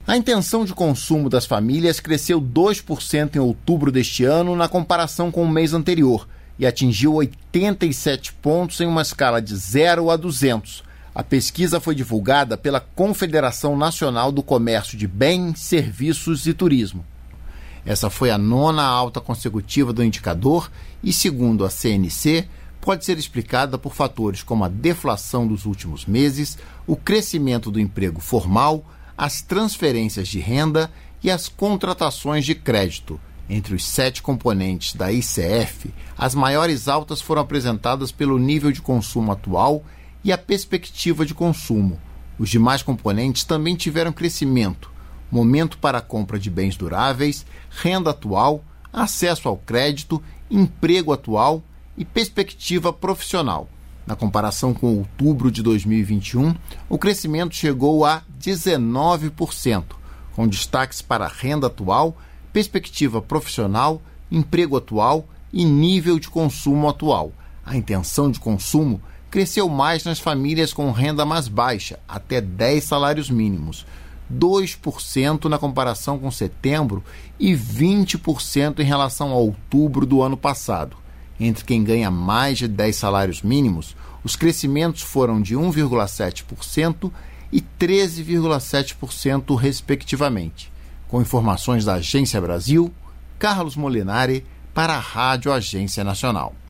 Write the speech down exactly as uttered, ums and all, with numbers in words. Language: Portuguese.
A intenção de consumo das famílias cresceu dois por cento em outubro deste ano na comparação com o mês anterior e atingiu oitenta e sete pontos em uma escala de zero a duzentos. A pesquisa foi divulgada pela Confederação Nacional do Comércio de Bens, Serviços e Turismo. Essa foi a nona alta consecutiva do indicador e, segundo a C N C, pode ser explicada por fatores como a deflação dos últimos meses, o crescimento do emprego formal, as transferências de renda e as contratações de crédito. Entre os sete componentes da I C F, as maiores altas foram apresentadas pelo nível de consumo atual e a perspectiva de consumo. Os demais componentes também tiveram crescimento: momento para a compra de bens duráveis, renda atual, acesso ao crédito, emprego atual e perspectiva profissional. Na comparação com outubro de dois mil e vinte e um, o crescimento chegou a dezenove por cento, com destaques para renda atual, perspectiva profissional, emprego atual e nível de consumo atual. A intenção de consumo cresceu mais nas famílias com renda mais baixa, até dez salários mínimos, dois por cento na comparação com setembro e vinte por cento em relação a outubro do ano passado. Entre quem ganha mais de dez salários mínimos, os crescimentos foram de um vírgula sete por cento e treze vírgula sete por cento, respectivamente. Com informações da Agência Brasil, Carlos Molinari para a Rádio Agência Nacional.